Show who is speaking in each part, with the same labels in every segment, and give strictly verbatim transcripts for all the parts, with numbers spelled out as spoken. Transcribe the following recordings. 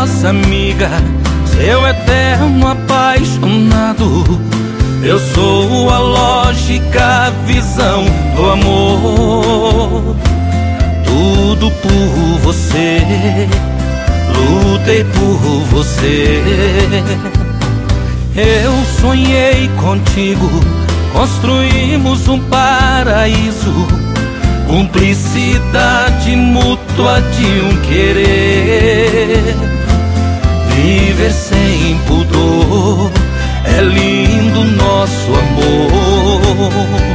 Speaker 1: voz amiga, seu eterno apaixonado. Eu sou a lógica, a visão do amor. Tudo por você, lutei por você. Eu sonhei contigo, construímos um paraíso, cumplicidade mútua de um querer. Viver sem pudor, é lindo nosso amor.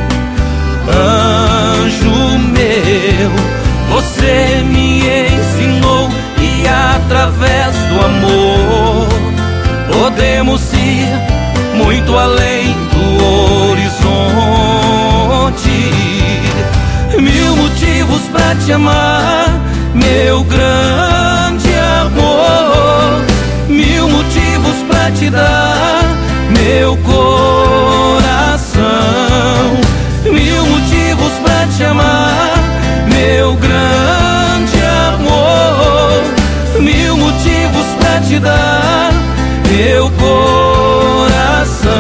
Speaker 1: Anjo meu, você me ensinou, e através do amor podemos ir muito além do horizonte. Mil motivos pra te amar, meu grande amor. Mil motivos pra te dar meu coração. Mil motivos pra te amar, meu grande amor. Mil motivos pra te dar meu coração.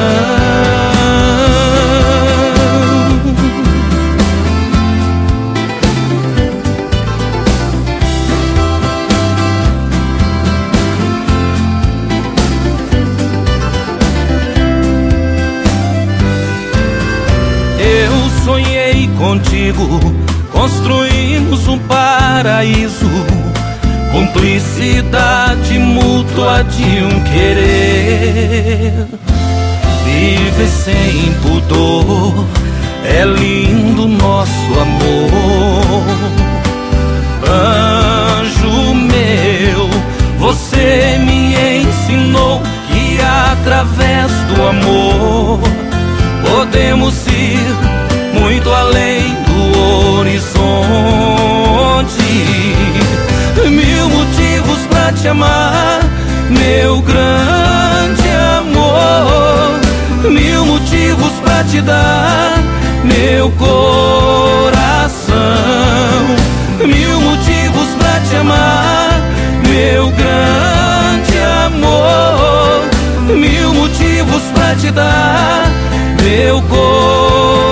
Speaker 1: Eu sonhei contigo, construímos um paraíso, cumplicidade mútua de um querer. Viver sem pudor, é lindo nosso amor. Anjo meu, você me ensinou que através do amor podemos ir muito além do horizonte. Mil motivos pra te amar, meu grande amor. Mil motivos pra te dar meu coração. Mil motivos pra te amar, meu grande amor. Mil motivos pra te dar meu coração.